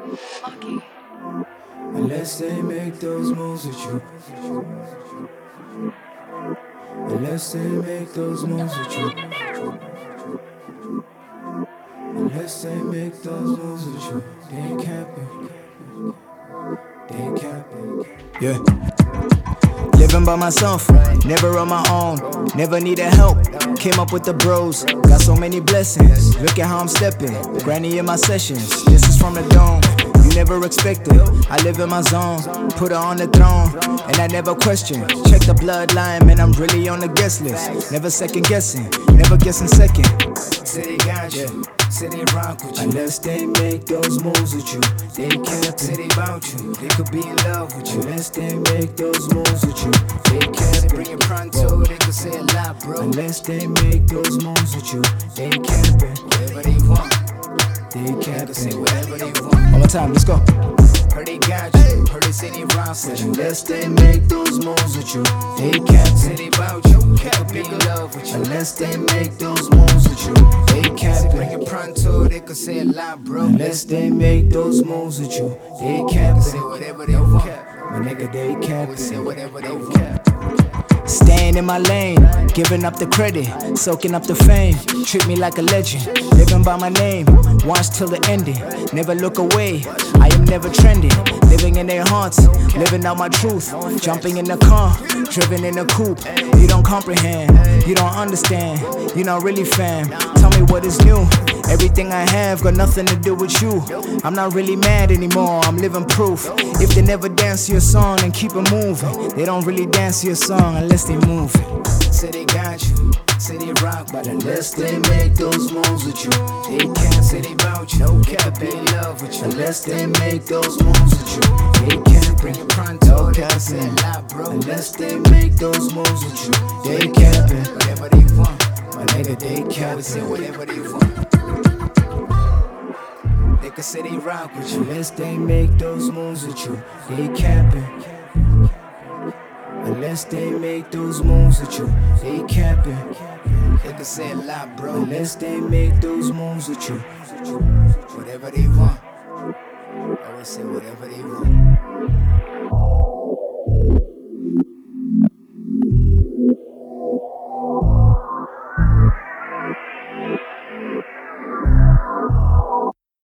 Lucky. Unless they make those moves with you. Unless they make those moves with you. Unless they make those moves with you. They ain't capping. They ain't capping. Yeah. Living by myself, never on my own, never needed help. Came up with the bros, got so many blessings. Look at how I'm stepping, granny in my sessions. This is from the dome, you never expected. I live in my zone, put her on the throne, and I never question. Check the bloodline, man, I'm really on the guest list. Never second guessing, never guessing second. City got you, city rock with you. Unless they make those moves with you, they can't. City bout you, they could be in love with you. Unless they make those moves with you, they can't. Bring it pronto, they could say a lot, bro. Unless they make those moves with you, they can't. Whatever they want, they can't. Say whatever they want. One more time, let's go. Heard they got you, heard they say they rock with you. Unless they make those moves with you, they can't. City bout you, they could be in love with you. Unless they make those moves with you, they can't. Bring it pronto, they could say a lot, bro. Unless they make those moves with you, they can't. Say whatever they want. My nigga, they can't. Say whatever they want. Staying in my lane, giving up the credit, soaking up the fame. Treat me like a legend, living by my name. Watch till the ending, never look away. I am never trending, living in their hearts, living out my truth. Jumping in the car, driven in a coupe. You don't comprehend, you don't understand. You're not really fam, tell me what is new. Everything I have got nothing to do with you. I'm not really mad anymore, I'm living proof. If they never dance to your song, then keep it moving. They don't really dance to your song unless they move it. Say they got you, say they rock, but unless they make those moves with you, they can't. Say they bout you, no cap, be in love with you. Unless they make those moves with you, they can't. Bring it pronto, no cap, say a lot, bro. Unless they make those moves with you, they can't. Whatever they want, my nigga, they can't. Say whatever they want. They can say they rock with you. Unless they make those moves with you, they capping. Unless they make those moves with you, they capping. They can say a lot, bro. Unless they make those moves with you, whatever they want. I would say whatever they want.